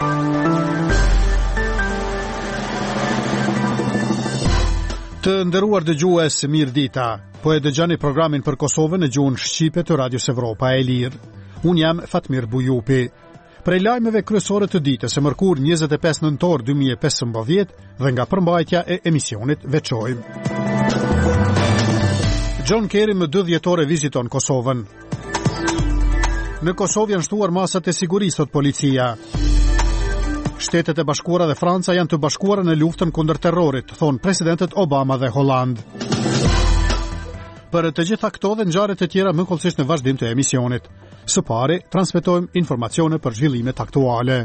Të nderuar dëgjues, mirë dita. Po e dëgjoni programin për Kosovën në gjuhën shqipe të Radios Evropa e Lirë. Unë jam Fatmir Bujupi. Prej lajmeve kryesore të ditës së mërkur 25 nëntor 2015 dhe nga përmbajtja e emisionit veçojmë. John Kerry më 2 dhjetore viziton Kosovën. Në Kosovë janë shtuar masat e sigurisë, thot policia. Shtetet e Bashkuara dhe Franca janë të bashkuara në luftën kundër terrorit, thonë presidentët Obama dhe Holland. Për të gjitha këto dhe ngjarje të tjera më kollësisht në vazhdim të emisionit. Së pari, transmetojmë informacione për zhvillimet aktuale.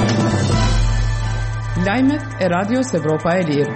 Lajmet e Radios Evropa e Lirë.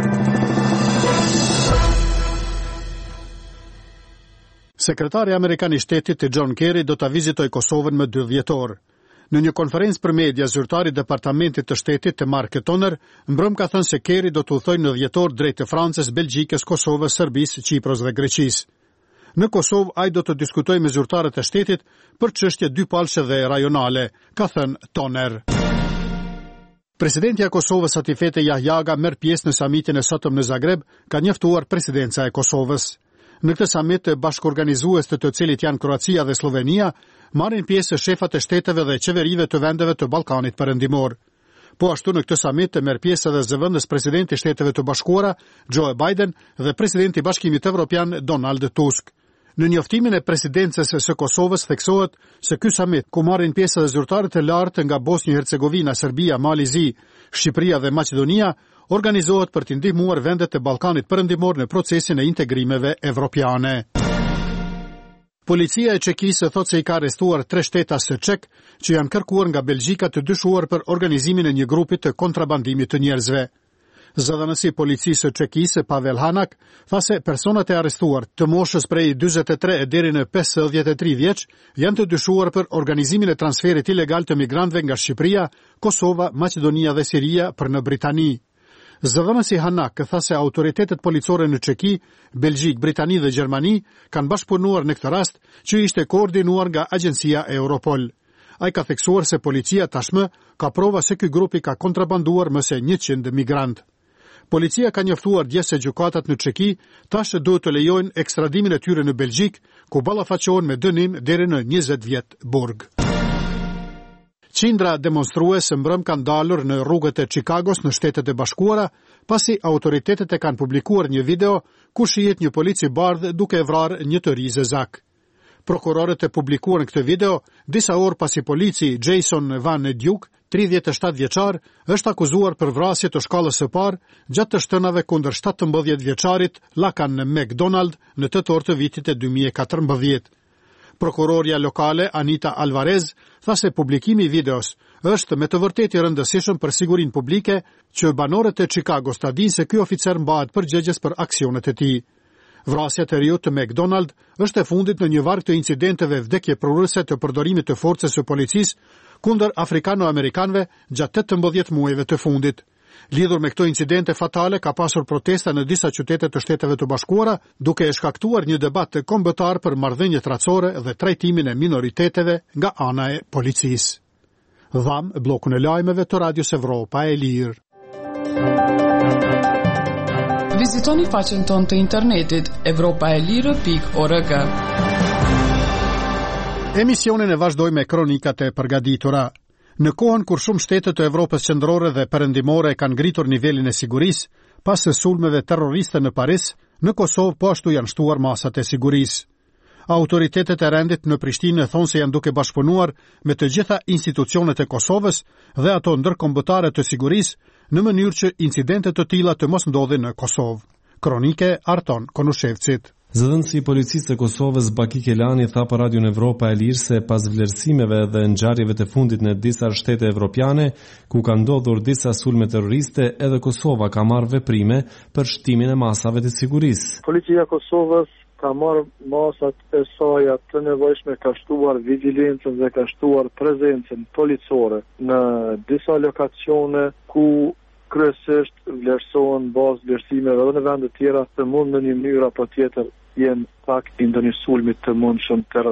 Sekretari amerikan i shtetit John Kerry do ta vizitojë Kosovën më 2 dhjetor. Në një konferencë për media, zyrtari i Departamentit të Shtetit të Mark Toner mbrëm ka thënë se Kerry do të udhtojë në dhjetor drejt të Francës, Belgjikës, Kosovës, Serbisë, Qipros dhe Greqisë. Në Kosovë ai do të diskutojë me zyrtarët e shtetit për çështje dypalëshe dhe rajonale, ka thënë Toner. Presidenti i Kosovës Atifete Jahjaga merr pjesë në samitin e sotëm në Zagreb, ka njoftuar presidenca e Kosovës. Në këtë samit të bashkëorganizues të cilit janë Kroacia dhe Slovenia, marrin pjesë shefat e shteteve dhe qeverive të vendeve të Ballkanit Perëndimor. Po ashtu në këtë samit merr pjesë edhe zëvendës presidenti i Shteteve të Bashkuara, Joe Biden, dhe presidenti i Bashkimit Evropian, Donald Tusk. Në njoftimin e presidencës së Kosovës theksohet se ky samit, ku marrin pjesë edhe zyrtarët e lartë nga Bosnjë-Hercegovina, Serbia, Mali Zi, Shqipëria dhe Maqedonia, organizohet për të ndihmuar vendet e Ballkanit Perëndimor në procesin e integrimeve evropiane. Policia e Çekisë thot se i ka arrestuar 3 shtetasë çek që janë kërkuar nga Belgjika të dyshuar për organizimin e një grupi të kontrabandimit të njerëzve. Zëdhënësi i policisë së Çekisë, Pavel Hanak, tha se personat e arrestuar të moshës prej 43 deri në 53 vjeç janë të dyshuar për organizimin e transferit ilegal të migrantëve nga Shqipëria, Kosova, Maqedonia dhe Siria për në Britani. Zëdhënësi Hanak tha se autoritetet policore në Çeki, Belgjik, Britani dhe Gjermani kanë bashkëpunuar në këtë rast që ishte koordinuar nga agjencia Europol. Ai ka theksuar se policia tashmë ka prova se ky grupi ka kontrabanduar më se 100 migrantë. Policia ka njoftuar dje se gjykatat në Çeki tash duhet të lejojnë ekstradimin e tyre në Belgjik, ku ballafaqohen me dënim deri në 20 vjet burg. Qindra demonstruese mbrëm kanë dalur në rrugët e Chicagos në Shtetet e Bashkuara, pasi autoritetet e kanë publikuar një video ku shihet një polici bardh duke vrarë një të ri zezak. Prokurorët e publikuan këtë video disa orë pasi polici Jason Van Duke, 37 vjeçar, është akuzuar për vrasje të shkallës së parë gjatë të shtënave kundër 17 vjeçarit Lakan McDonald në tetor të vitit e 2014. Prokuroria lokale Anita Alvarez tha se publikimi i videos është me të vërtetë i rëndësishëm për sigurinë publike që banorët e Chicagos ta dinë se ky oficer mbahet përgjegjës për aksionet e tij. Vrasja e riut të McDonald është e fundit në një varg të incidenteve vdekje prurëse të përdorimit të forcës së policisë kundër afrikano-amerikanëve gjatë 18 muajve të fundit. Lidhur me këto incidente fatale ka pasur protesta në disa qytete të Shteteve të Bashkuara, duke e shkaktuar një debat të kombëtar për marrëdhëniet racore dhe trajtimin e minoriteteve nga ana e policisë. Dham bllokun e lajmeve të Radios Evropa e Lirë. Vizitoni faqen tonë të internetit evropaelire.org. Emisionin e vazhdojmë me kronikat e përgatitura. Në kohën kur shumë shtete të Evropës qendrore dhe perëndimore kanë ngritur nivelin e sigurisë pas sulmeve terroriste në Paris, në Kosovë po ashtu janë shtuar masat e sigurisë. Autoritetet e rendit në Prishtinë thonë se janë duke bashkëpunuar me të gjitha institucionet e Kosovës dhe ato ndërkombëtare të sigurisë në mënyrë që incidente të tilla të mos ndodhin në Kosovë. Kronike Arton Konushevcit. Zëdhënësi i policisë të Kosovës Baki Kelani tha për Radion Evropa e Lirë se pas vlerësimeve dhe ngjarjeve të fundit në disa shtete evropiane ku kanë ndodhur disa sulme terroriste, edhe Kosova ka marrë veprime për shtimin e masave të sigurisë. Policia e Kosovës ka marrë masat e saj të nevojshme, ka shtuar vigjilencën dhe ka shtuar prezencën policore në disa lokacione ku kryesisht vlerësohen bazë vlerësimeve dhe në vende tjera të mund në një mënyrë apo tjetër jenë pak i ndonjë sulmit të mundshëm terrorist.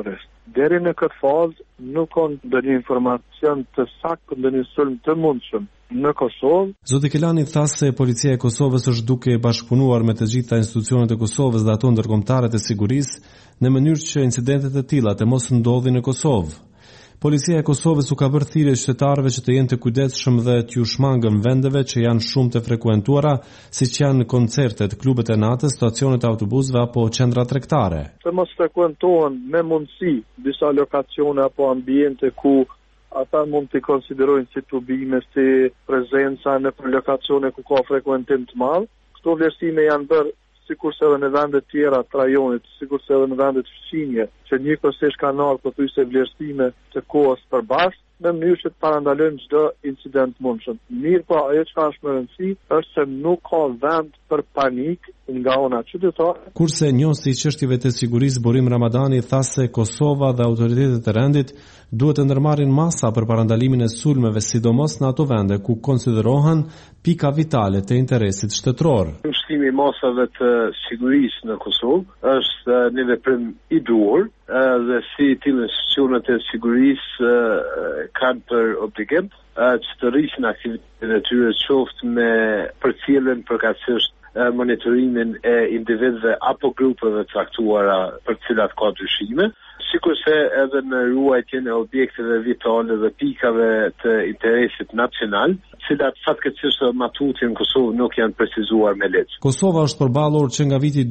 deri në këtë fazë nuk kanë ndonjë informacion të saktë për ndonjë sulm të mundshëm në Kosovë. Zoti Kelani tha se policia e Kosovës është duke bashkëpunuar me të gjitha institucionet e Kosovës dhe ato ndërkombëtare të sigurisë në mënyrë që incidentet e tilla të mos ndodhin në Kosovë. Policia e Kosovës u ka bërë thirrje qytetarëve që të jenë të kujdesshëm dhe t'u shmangën vendeve që janë shumë të frekuentuara, siç janë koncertet, klubet e natës, stacionet e autobusëve apo qendra tregtare. Të mos frekuentohen me mundësi disa lokacione apo ambiente ku ata mund të konsiderojnë si tubime, si prezenca në lokacione ku ka frekuentim të madh. Këto vlerësime janë bërë sikurse edhe në vendet tjera të rajonit, sikurse edhe në vendet fqinje, që njëkohësisht kanë ardhur pothuajse vlerësime të kohës përbashkë, në mënyrë që të parandalojmë çdo incident mundshëm. Mirë, po ajo që është më rëndësi është se nuk ka vend për panik nga ana qytetare. Kurse njohësi i çështjeve të sigurisë Burim Ramadani tha se Kosova dhe autoritetet e rendit duhet të ndërmarrin masa për parandalimin e sulmeve, sidomos në ato vende ku konsiderohen pika vitale të interesit shtetëror. Ushtimi i masave të sigurisë në Kosovë është një veprim i duhur dhe si tillë institucionet e sigurisë kanë për obligim që të rrishin aktivitetin e tyre qoftë me përcjelljen përkatësisht monitorimin e individëve apo grupeve të caktuara për të cilat ka dyshime, sikurse edhe në ruajtjen e objekteve vitale dhe pikave të interesit nacional, cilat fatkeqësisht matuti në Kosovë nuk janë precizuar me ligj. Kosova është përballur që nga viti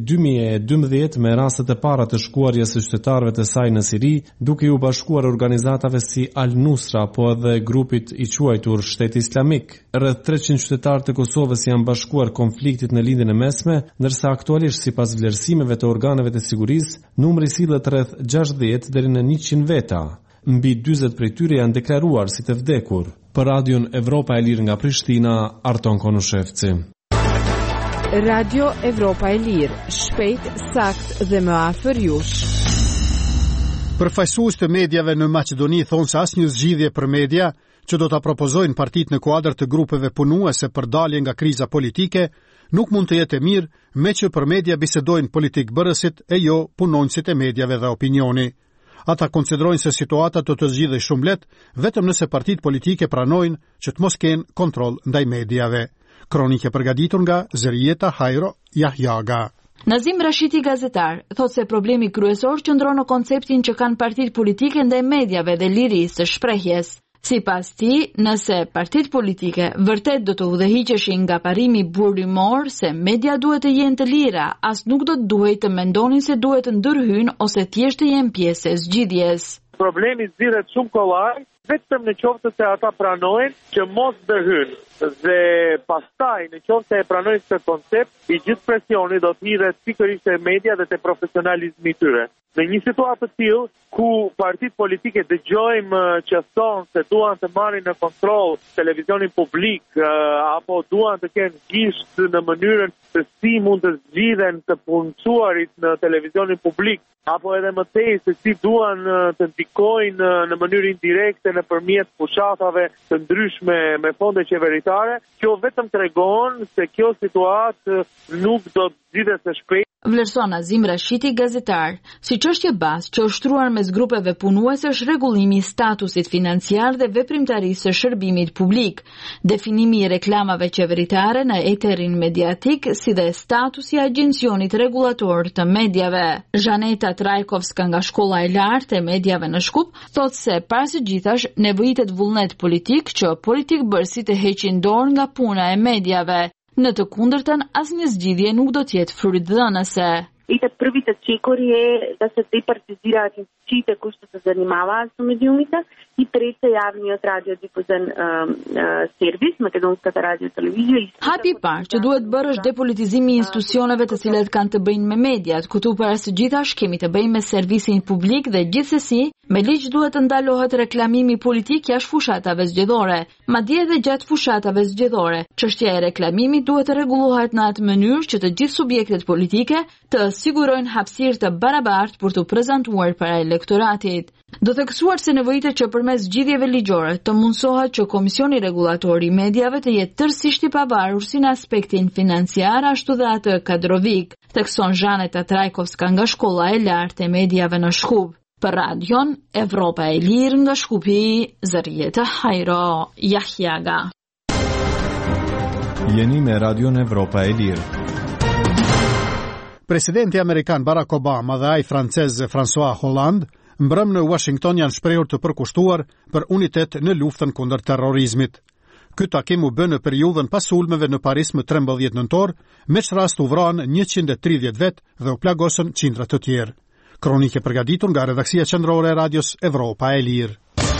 2012 me rastet e para të shkuarjes së qytetarëve të saj në Siri, duke u bashkuar organizatave si Al-Nusra apo edhe grupit i quajtur Shteti Islamik. Rreth 300 qytetarë të Kosovës janë bashkuar konfliktit në lindjen e mesme, ndërsa aktualisht sipas vlerësimeve të organeve të sigurisë, numri sillet rreth 60 deri në 100 veta. Mbi 40 prej tyre janë deklaruar si të vdekur. Për Radion Evropa e Lirë nga Prishtina, Arton Konushevci. Radio Evropa e Lirë, shpejt, sakt dhe më afër jush. Përfaqësues të mediave në Maqedoni thonë se asnjë zgjidhje për media që do ta propozojnë partitë në kuadër të grupeve punuese për dalje nga kriza politike nuk mund të jetë e mirë, me që për media bisedojnë politik bërësit e jo punonjësit e mediave dhe opinioni. Ata konsiderojnë se situata të zgjidhej shumë lehtë vetëm nëse partitë politike pranojnë që të mos kenë kontroll ndaj mediave. Kronike përgatitur nga Zerieta Hajro Jahjaga. Nazim Rashidi, gazetar, thot se problemi kryesor qëndron në konceptin që kanë partitë politike ndaj mediave dhe lirisë së shprehjes. Sipas tij, nëse partitë politike vërtet do të udhëhiqeshin nga parimi burimor se media duhet të jenë të lira, as nuk do të duhej të mendonin se duhet të ndërhyjnë ose thjesht të jenë pjesë e zgjidhjes. Problemi zgjidhet shumë kollaj, vetëm në qoftë se ata pranojnë që mos ndërhyjnë. Dhe pastaj në qoftë se e pranojnë këtë koncept, i gjithë presioni do të hidhet pikërisht te media dhe te profesionalizmi i tyre. Në një situatë të tillë ku partitë politike dëgjojmë që thonë se duan të marrin në kontroll televizionin publik apo duan të kenë gisht në mënyrën se si mund të zgjidhen të punësuarit në televizionin publik, apo edhe më tej se si duan të ndikojnë në mënyrë indirekte nëpërmjet fushatave të ndryshme me fonde qeveritare, kjo vetëm tregon se kjo situatë nuk do të zgjidhet së shpejti. Vlerëson Nazim Rashidi, gazetar, si çështje bazë që është shtruar mes grupeve punuese është rregullimi i statusit financiar dhe veprimtarisë së shërbimit publik, definimi i reklamave qeveritare në eterin mediatik, si dhe statusi i agjencionit rregullator të mediave. Zhaneta Trajkovska nga Shkolla e Lartë e Mediave në Shkup thotë se para së gjithash nevojitet vullnet politik që politikbërësit të heqin dorë nga puna e mediave. Në të kundërtën, asnjë zgjidhje nuk do të jetë frytëdhënëse. И так првите чекори е да се департизираат институциите кои што се занимаваат со медиумите и трето јавниот радиодифузен сервис, Македонската радиотелевизија. Hapi i parë që duhet bërë është depolitizimi i institucioneve të cilat kanë të bëjnë me mediat, këtu para së gjithash kemi të bëjmë me servisin publik dhe gjithsesi me ligj duhet të ndalohet reklamimi politik jashtë fushatave zgjedhore, madje edhe gjatë fushatave zgjedhore. Çështja e reklamimit duhet të rregullohet në atë mënyrë që të gjithë subjektet politike të sigurojnë hapësirë të barabartë për të prezantuar para elektoratit. Do theksuar se nevojitet që përmes zgjidhjeve ligjore të mundsohet që Komisioni Rregullator i Mediave të jetë tërësisht i pavarur si në aspektin financiar ashtu dhe atë kadrovik, thekson Zhaneta Trajkovska nga Shkolla e Lartë e Mediave në Shkup. Për radion Evropa e Lirë nga Shkupi, Zërjeta Hajro Jahjaga. Jeni me Radion Evropa e Lirë. Presidenti amerikan Barack Obama dhe ai francez François Hollande mbrëm në Washington janë shprehur të përkushtuar për unitet në luftën kundër terrorizmit. Ky takim u bë në periudhën pas sulmeve në Paris më 13 nëntor, me që rast u vranë 130 vet dhe u plagosën qindra të tjerë. Kronike përgatitur nga redaksia qendrore e Radios Evropa e Lirë.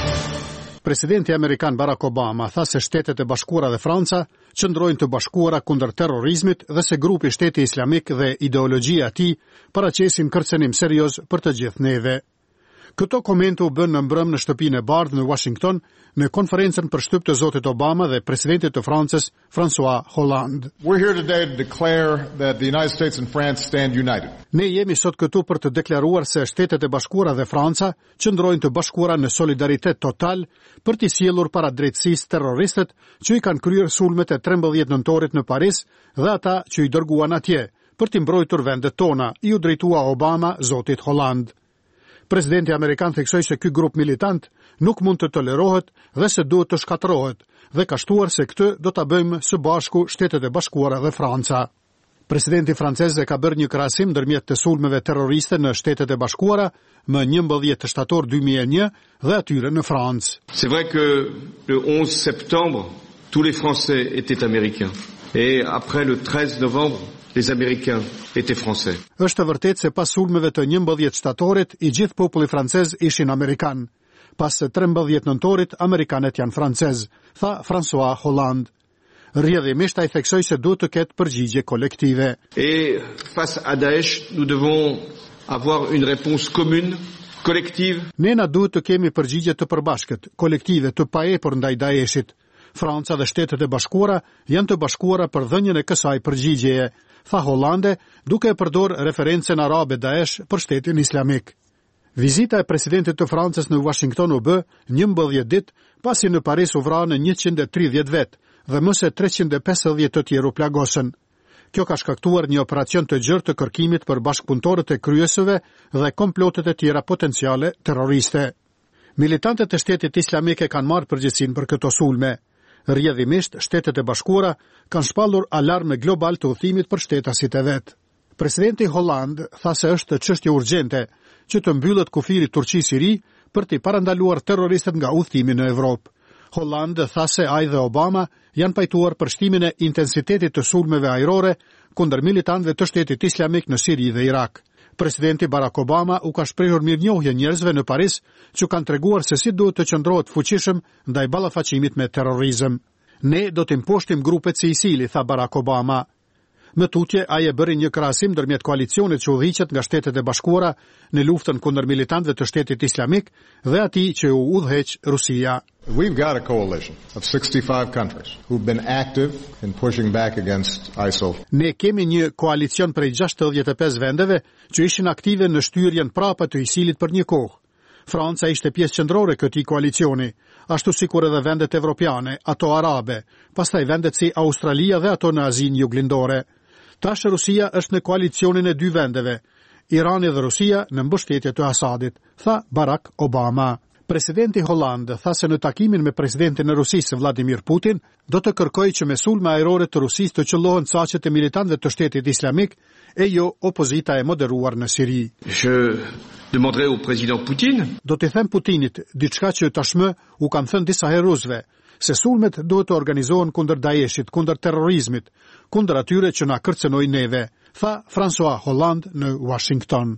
Presidenti amerikan Barack Obama tha se Shtetet e Bashkuara dhe Franca qëndrojnë të bashkuara kundër terrorizmit dhe se grupi Shteti Islamik dhe ideologjia e tij paraqesin kërcënim serioz për të gjithë neve. Këto komente u bën në mbrëm në shtëpinë e Bardhë në Washington në konferencën për shtyp të zotit Obama dhe presidentit të Francës François Hollande. We're here today to declare that the United States and France stand united. Ne jemi sot këtu për të deklaruar se Shtetet e Bashkuara dhe Franca qëndrojnë të bashkuara në solidaritet total për t'i sjellur para drejtësisë terroristët që i kanë kryer sulmet e 13 nëntorit në Paris dhe ata që i dërguan atje për t'i mbrojtur vendet tona, i u drejtua Obama zotit Hollande. Presidenti amerikan theksoi se ky grup militant nuk mund të tolerohet dhe se duhet të shkatërrohet dhe ka shtuar se këtë do ta bëjmë së bashku Shtetet e Bashkuara dhe Franca. Presidenti francez ka bërë një krahasim ndërmjet të sulmeve terroriste në Shtetet e Bashkuara më 11 shtator 2001 dhe atyre në Francë. C'est vrai que le 11 septembre, tous les Français étaient américains. Et après le 13 novembre, les Américains étaient français. Është vërtet se pas sulmeve të 11 shtatorit, i gjithë populli francez ishin amerikan. Pas 13 nëntorit, amerikanët janë francez, tha François Hollande. Rrjedhimisht ai theksoi se duhet të ketë përgjigje kolektive. Et face à Daesh, nous devons avoir une réponse commune, collective. Ne na duhet të kemi përgjigje të përbashkët, kolektive, të paepër ndaj Daeshit. Franca dhe Shtetet e Bashkuara janë të bashkuara për dhënien e kësaj përgjigjeje, tha Hollande, duke e përdor referencën arabe Daesh për Shtetin Islamik. Vizita e presidentit të Francës në Washington u bë 11 ditë pasi në Paris u vranë 130 vet dhe më se 350 të tjerë u plagosën. Kjo ka shkaktuar një operacion të gjerë të kërkimit për bashkëpunëtorët e kryesëve dhe komplotet e tjera potenciale terroriste. Militantët e Shtetit Islamik e kanë marrë përgjegjësinë për këto sulme. Rrjedhimisht, Shtetet e Bashkuara kanë shpallur alarm global të udhëtimit për shtetasit e vet. Presidenti Hollande tha se është çështje urgjente që të mbyllet kufiri Turqi-Siri për të parandaluar terroristët nga udhëtimi në Evropë. Hollande tha se ai dhe Obama janë pajtuar për shtimin e intensitetit të sulmeve ajrore kundër militantëve të Shtetit Islamik në Siri dhe Irak. Presidenti Barack Obama u ka shprehur mirënjohje njerëzve në Paris që kanë treguar se si duhet të qëndrohet fuqishëm ndaj ballafaqimit me terrorizëm. Ne do të imposhtim grupet si ISIL, tha Barack Obama. Më tutje, ai e bëri një krahasim ndërmjet koalicionit që udhëhiqet nga Shtetet e Bashkuara në luftën kundër militantëve të Shtetit Islamik dhe atij që u udhëheq Rusia. We've got a coalition of 65 countries who've been active in pushing back against ISIL. Ne kemi një koalicion prej 65 vendeve që ishin aktive në shtyrjen prapa të ISIL-it për një kohë. Franca ishte pjesë qendrore këtij koalicioni, ashtu sikur edhe vendet evropiane, ato arabe, pastaj vendet si Australia dhe ato në Azinë Juglindore. Tash Rusia është në koalicionin e dy vendeve, Irani dhe Rusia në mbështetje të Asadit, tha Barack Obama. Presidenti Hollande tha se në takimin me presidentin e Rusisë Vladimir Putin do të kërkojë që me sulme ajrore të Rusisë të qellohen saqet e militantëve të Shtetit Islamik e jo opozita e moderuar në Siri. Je demanderai au président Poutine. Do të them Putinit diçka që tashmë u kanë thënë disa herë rusëve, se sulmet duhet të organizohen kundër Daeshit, kundër terrorizmit, kundër atyre që na kërcënojnë neve, tha François Hollande në Washington.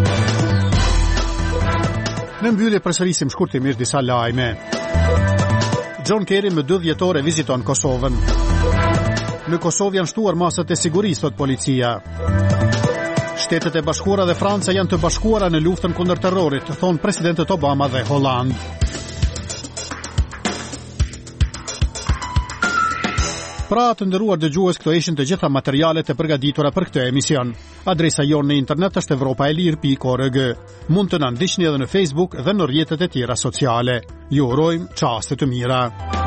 Në mbyllje përsërisim shkurtimisht disa lajme. John Kerry më 2 dhjetore viziton Kosovën. Në Kosovë janë shtuar masat e sigurisë, thot policia. Shtetet e Bashkuara dhe Franca janë të bashkuara në luftën kundër terrorit, thon presidentët Obama dhe Hollande. Pra të nderuar dëgjues, këto ishin të gjitha materialet e përgatitura për këtë emision. Adresa jonë në internet është evropaelir.org. Mund të na ndiqni edhe në Facebook dhe në rrjetet e tjera sociale. Ju urojmë çaste të mira.